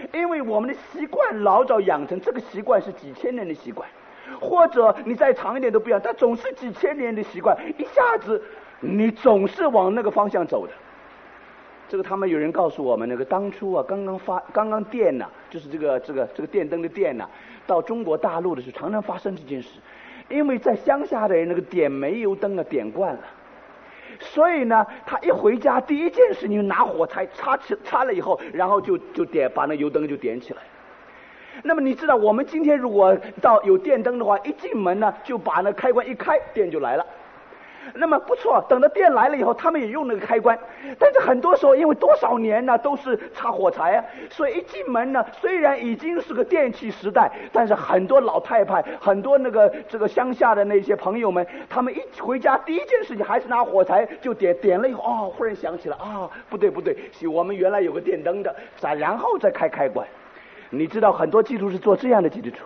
因为我们的习惯老早养成，这个习惯是几千年的习惯，或者你再长一点都不一样，它总是几千年的习惯，一下子你总是往那个方向走的。这个他们有人告诉我们，那个当初啊，刚刚电呐，就是这个电灯的电呐，到中国大陆的时候，常常发生这件事，因为在乡下的人那个点煤油灯啊点惯了，所以呢，他一回家第一件事情拿火柴插了以后，然后就把那油灯就点起来。那么你知道，我们今天如果到有电灯的话，一进门呢就把那开关一开，电就来了。那么不错，等到电来了以后，他们也用那个开关，但是很多时候因为多少年呢都是插火柴啊，所以一进门呢，虽然已经是个电气时代，但是很多老太太，很多这个乡下的那些朋友们，他们一回家第一件事情还是拿火柴就点了以后，忽然想起了不对，我们原来有个电灯的，然后再开开关。你知道很多基督徒是做这样的基督徒。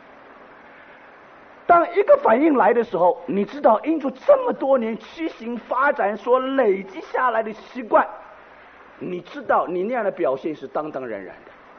当一个反应来的时候，你知道因着这么多年畸形发展所累积下来的习惯，你知道你那样的表现是当然的。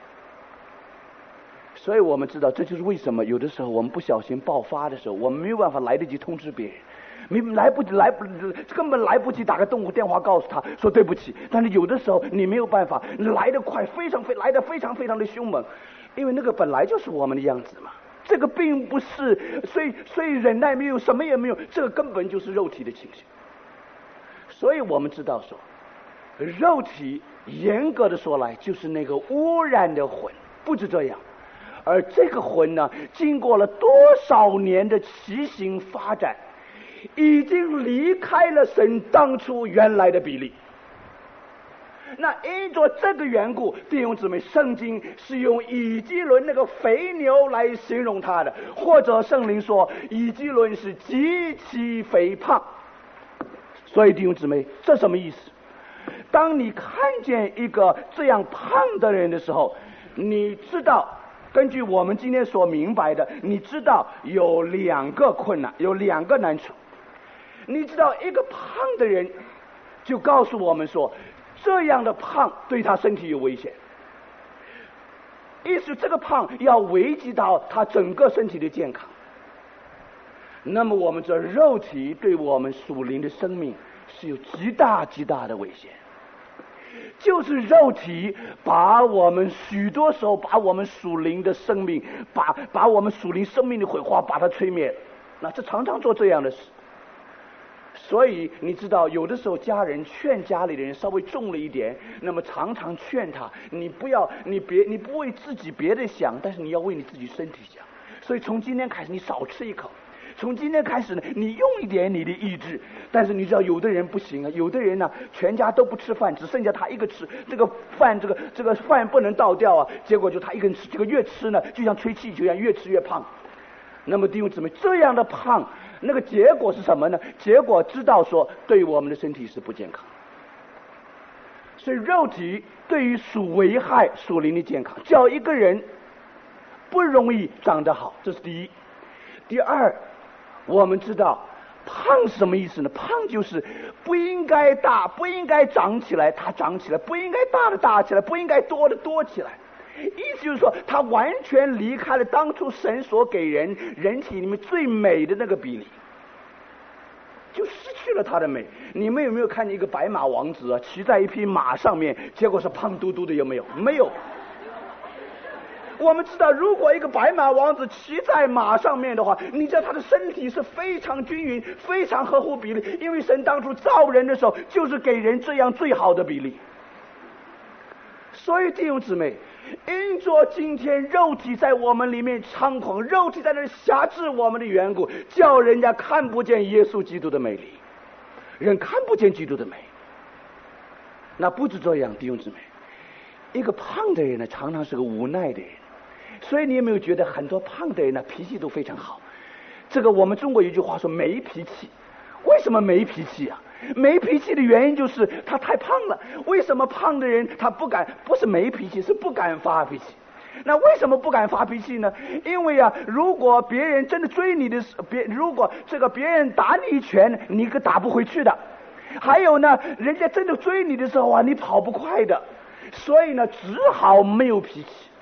所以我们知道，这就是为什么有的时候我们不小心爆发的时候，我们没有办法来得及通知别人，根本来不及打个动物电话告诉他说对不起。但是有的时候你没有办法，你来得快，来得非常的凶猛，因为那个本来就是我们的样子嘛。这个并不是，所以忍耐没有，什么也没有，这个根本就是肉体的情形。所以我们知道说，肉体严格的说来就是那个污染的魂，不止这样，而这个魂呢，经过了多少年的奇形发展，已经离开了神当初原来的比例。那因着这个缘故，弟兄姊妹，圣经是用以基伦那个肥牛来形容他的，或者圣灵说以基伦是极其肥胖。所以弟兄姊妹，这什么意思？当你看见一个这样胖的人的时候，你知道，根据我们今天所明白的，你知道有两个困难，有两个难处。你知道一个胖的人就告诉我们说，这样的胖对他身体有危险，意思这个胖要危及到他整个身体的健康。那么我们这肉体对我们属灵的生命是有极大的危险，就是肉体把我们许多时候把我们属灵的生命，把我们属灵生命的毁坏把它吹灭了。那这常常做这样的事。所以你知道，有的时候家人劝家里的人稍微重了一点，那么常常劝他，你不为自己别的想，但是你要为你自己身体想。所以从今天开始你少吃一口，从今天开始呢，你用一点你的意志。但是你知道有的人不行啊，有的人呢全家都不吃饭，只剩下他一个吃，这个饭不能倒掉啊，结果就他一个人吃，这个越吃呢就像吹气球一样，越吃越胖。那么弟兄姊妹，这样的胖，那个结果是什么呢？结果知道说对我们的身体是不健康。所以肉体对于属危害属灵的健康，叫一个人不容易长得好，这是第一。第二，我们知道胖是什么意思呢？胖就是不应该大，不应该长起来它长起来，不应该大的大起来，不应该多的多起来。意思就是说，他完全离开了当初神所给人体里面最美的那个比例，就失去了他的美。你们有没有看见一个白马王子啊，骑在一匹马上面，结果是胖嘟嘟的？有没有？没有。我们知道，如果一个白马王子骑在马上面的话，你知道他的身体是非常均匀，非常合乎比例，因为神当初造人的时候就是给人这样最好的比例。所以弟兄姊妹，因着今天肉体在我们里面猖狂，肉体在那里辖制我们的缘故，叫人家看不见耶稣基督的美丽，人看不见基督的美。那不止这样，弟兄姊妹，一个胖的人呢，常常是个无奈的人。所以你有没有觉得很多胖的人呢，脾气都非常好？这个我们中国有句话说没脾气。为什么没脾气啊？没脾气的原因就是他太胖了。为什么胖的人他不是没脾气，是不敢发脾气？那为什么不敢发脾气呢？因为啊，如果别人真的追你的，如果别人打你一拳，你可打不回去的。还有呢，人家真的追你的时候啊，你跑不快的。所以呢，只好没有脾气。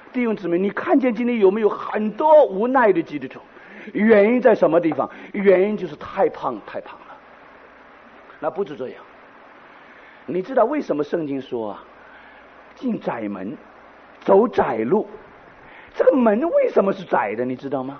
弟兄姊妹，你看见今天有没有很多无奈的基督徒？原因在什么地方？原因就是太胖了。那不止这样，你知道为什么圣经说啊，进窄门，走窄路？这个门为什么是窄的？你知道吗？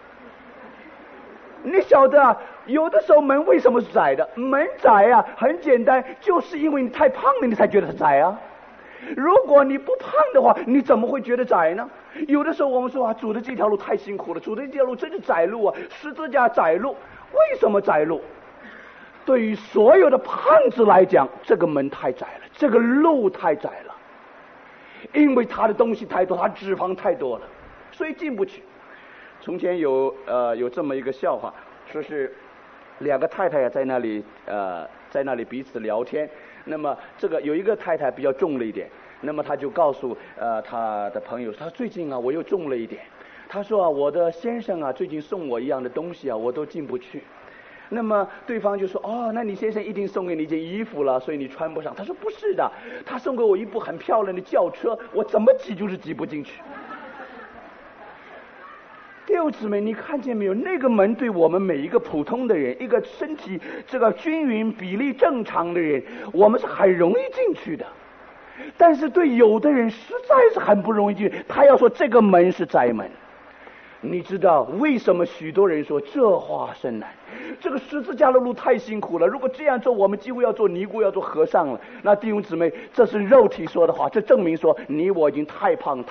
你晓得啊，有的时候门为什么是窄的？门窄啊，很简单，就是因为你太胖了，你才觉得它窄啊。如果你不胖的话，你怎么会觉得窄呢？有的时候我们说啊，主的这条路太辛苦了，主的这条路真是窄路啊，十字架窄路。为什么窄路？对于所有的胖子来讲，这个门太窄了，这个路太窄了，因为他的东西太多，他脂肪太多了，所以进不去。从前有这么一个笑话，说是两个太太在那里彼此聊天。那么这个有一个太太比较重了一点，那么他就告诉他的朋友，他最近啊我又重了一点。他说啊，我的先生啊最近送我一样的东西啊，我都进不去。那么对方就说，哦，那你先生一定送给你一件衣服了，所以你穿不上。他说不是的，他送给我一部很漂亮的轿车，我怎么挤就是挤不进去。弟兄姊妹，你看见没有？那个门对我们每一个普通的人，一个身体这个均匀比例正常的人，我们是很容易进去的。但是对有的人实在是很不容易进去，他要说这个门是窄门。你知道为什么许多人说这话甚难？这个十字架的路太辛苦了，如果这样做，我们几乎要做尼姑，要做和尚了。那弟兄姊妹，这是肉体说的话，这证明说你我已经太胖。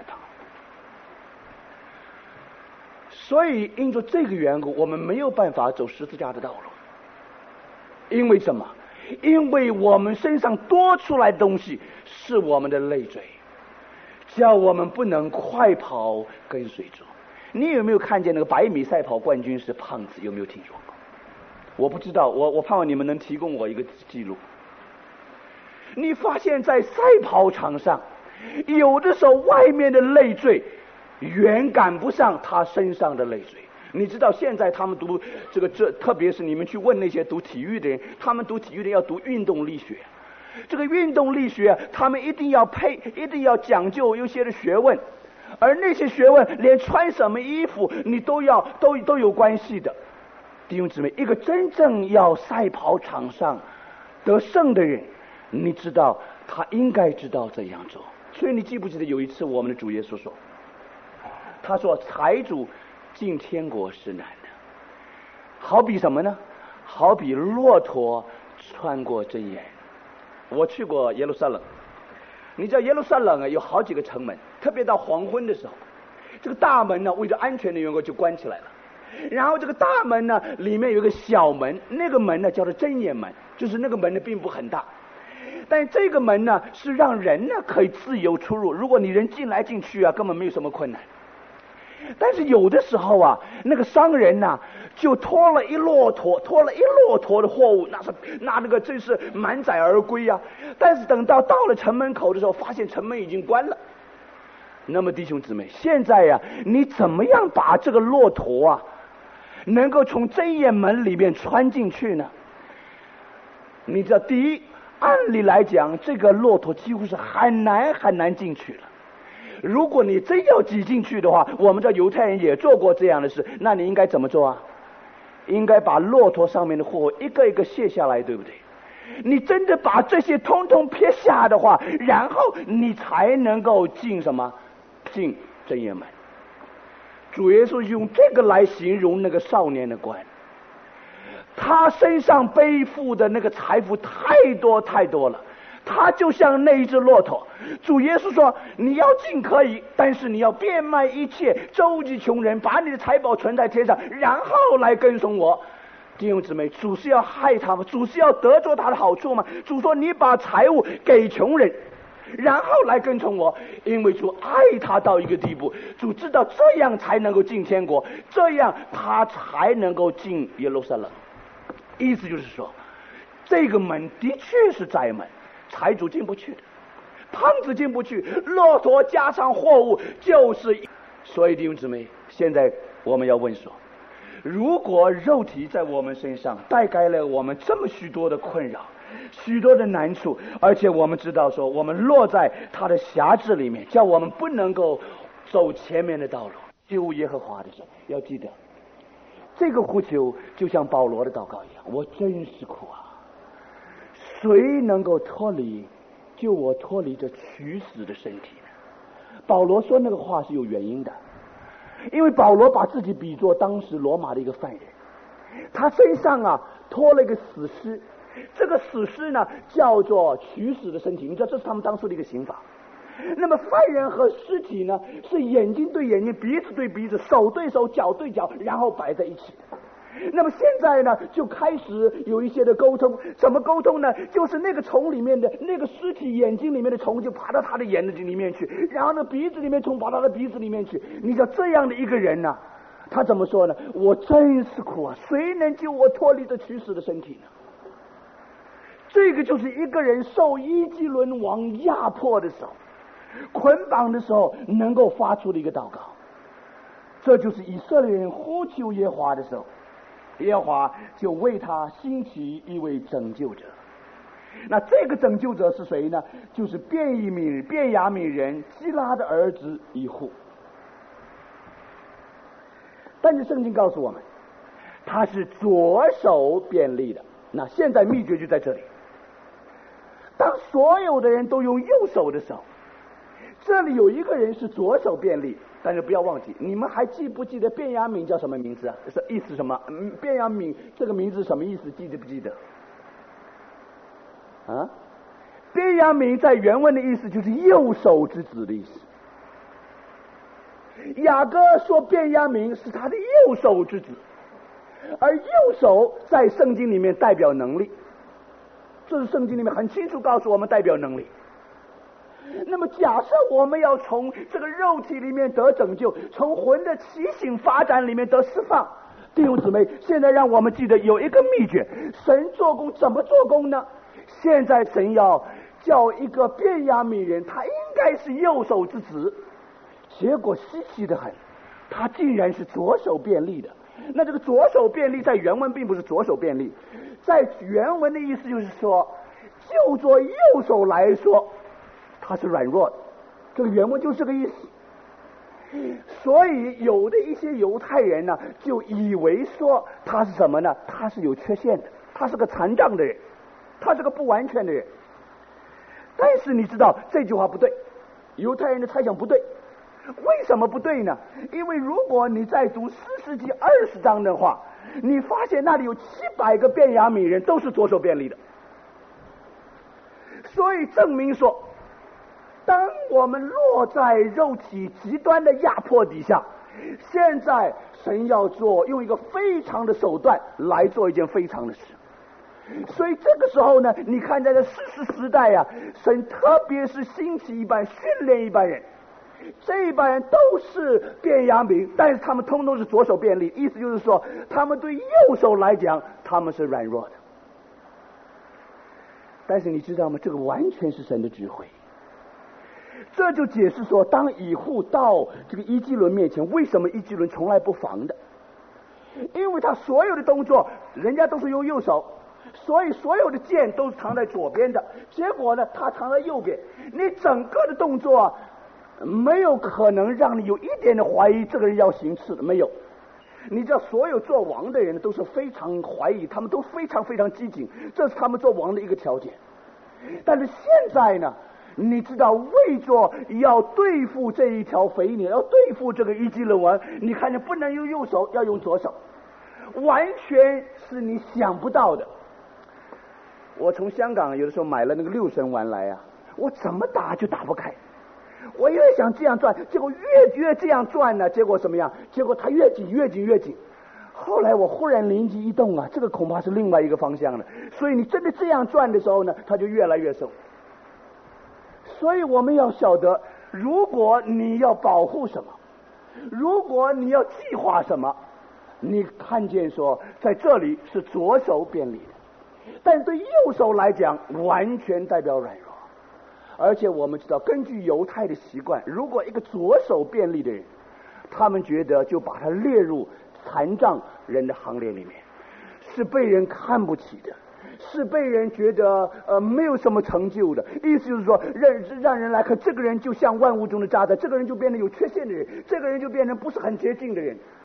所以因着这个缘故，我们没有办法走十字架的道路。因为什么？因为我们身上多出来的东西是我们的累赘，叫我们不能快跑跟随主。你有没有看见那个100米赛跑冠军是胖子？有没有听说过？我不知道，我盼望你们能提供我一个记录。你发现在赛跑场上，有的时候外面的累赘远赶不上他身上的累赘。你知道现在他们读特别是你们去问那些读体育的人，他们读体育的要读运动力学。这个运动力学他们一定要讲究有些的学问，而那些学问连穿什么衣服你都有关系的。弟兄姊妹，一个真正要赛跑场上得胜的人，你知道他应该知道这样做。所以你记不记得有一次我们的主耶稣说，他说财主进天国是难的，好比什么呢？好比骆驼穿过针眼。我去过耶路撒冷，你知道耶路撒冷啊有好几个城门，特别到黄昏的时候，这个大门呢为了安全的缘故就关起来了，然后这个大门呢里面有一个小门，那个门呢叫做针眼门，就是那个门呢并不很大，但这个门呢是让人呢可以自由出入，如果你人进来进去啊根本没有什么困难。但是有的时候啊，那个商人呢就拖了一骆驼的货物，那个真是满载而归啊。但是等到了城门口的时候，发现城门已经关了。那么弟兄姊妹，现在呀，你怎么样把这个骆驼啊能够从针眼门里面穿进去呢？你知道，第一，按理来讲，这个骆驼几乎是很难进去了。如果你真要挤进去的话，我们这犹太人也做过这样的事，那你应该怎么做啊？应该把骆驼上面的货一个一个卸下来，对不对？你真的把这些通通撇下的话，然后你才能够进什么？进针眼门。主耶稣用这个来形容那个少年的官，他身上背负的那个财富太多了，他就像那一只骆驼。主耶稣说，你要进可以，但是你要变卖一切，周济穷人，把你的财宝存在天上，然后来跟从我。弟兄姊妹，主是要害他吗？主是要得着他的好处吗？主说，你把财物给穷人，然后来跟从我，因为主爱他到一个地步，主知道这样才能够进天国，这样他才能够进耶路撒冷。意思就是说，这个门的确是窄门，财主进不去的，胖子进不去，骆驼加上货物就是。所以弟兄姊妹，现在我们要问说，如果肉体在我们身上带给了我们这么许多的困扰， 许多的难处，而且我们知道说，我们落在他的辖制里面，叫我们不能够走前面的道路。救耶和华的时候，要记得这个呼求就像保罗的祷告一样，我真是苦啊！谁能够救我脱离这取死的身体呢？保罗说那个话是有原因的，因为保罗把自己比作当时罗马的一个犯人，他身上拖了一个死尸，这个死尸呢叫做取死的身体，你知道这是他们当时的一个刑罚。那么犯人和尸体呢是眼睛对眼睛，鼻子对鼻子，手对手，脚对脚，然后摆在一起的。那么现在呢就开始有一些的沟通，怎么沟通呢？就是那个虫里面的那个尸体眼睛里面的虫就爬到他的眼睛里面去，然后呢鼻子里面虫爬到他的鼻子里面去。你知道这样的一个人呢，他怎么说呢？我真是苦啊！谁能救我脱离这取死的身体呢？这个就是一个人受伊基伦王压迫的时候，捆绑的时候能够发出的一个祷告。这就是以色列人呼求耶和华的时候，耶和华就为他兴起一位拯救者。那这个拯救者是谁呢？就是便雅悯人基拉的儿子以户。但是圣经告诉我们，他是左手便利的。那现在秘诀就在这里，当所有的人都用右手的时候，这里有一个人是左手便利。但是不要忘记，你们还记不记得便雅悯叫什么名字啊？是意思什么？便雅悯这个名字什么意思？记得不记得？便雅悯在原文的意思就是右手之子的意思。雅各说便雅悯是他的右手之子，而右手在圣经里面代表能力，这是圣经里面很清楚告诉我们代表能力。那么假设我们要从这个肉体里面得拯救，从魂的奇形发展里面得释放，弟兄姊妹，现在让我们记得有一个秘诀，神做工怎么做工呢？现在神要叫一个便雅悯人，他应该是右手之子，结果稀奇的很，他竟然是左手便利的。那这个左手便利在原文并不是左手便利，在原文的意思就是说，就做右手来说他是软弱的，这个原文就是这个意思。所以有的一些犹太人呢，就以为说他是什么呢？他是有缺陷的，他是个残障的人，他是个不完全的人。但是你知道这句话不对，犹太人的猜想不对。为什么不对呢？因为如果你再读4世纪20章的话，你发现那里有700个便雅悯人都是左手便利的，所以证明说，当我们落在肉体极端的压迫底下，现在神要用一个非常的手段来做一件非常的事。所以这个时候呢，你看在这士师时代神特别是兴起一般训练一般人，这一般人都是便雅悯，但是他们通通是左手便利，意思就是说他们对右手来讲他们是软弱的。但是你知道吗？这个完全是神的智慧。这就解释说，当以户到这个伊基伦面前，为什么伊基伦从来不防的？因为他所有的动作人家都是用右手，所以所有的剑都是藏在左边的，结果呢他藏在右边，你整个的动作没有可能让你有一点的怀疑这个人要行刺的，没有。你知道所有做王的人都是非常怀疑，他们都非常非常机警，这是他们做王的一个条件。但是现在呢，你知道为着要对付这一条肥牛，要对付这个伊基伦王，你看见不能用右手，要用左手，完全是你想不到的。我从香港有的时候买了那个6神丸来我怎么打就打不开，我越想这样转，结果越这样转呢，结果什么样？结果它越紧越紧越紧。后来我忽然灵机一动这个恐怕是另外一个方向了。所以你真的这样转的时候呢，它就越来越瘦。所以我们要晓得，如果你要保护什么，如果你要计划什么，你看见说在这里是左手便利的，但对右手来讲完全代表软弱。而且我们知道，根据犹太的习惯，如果一个左手便利的人，他们觉得就把他列入残障人的行列里面，是被人看不起的， 是被人觉得没有什么成就的。意思就是说，让人来看这个人就像万物中的渣滓，这个人就变得有缺陷的人，这个人就变成不是很洁净的人。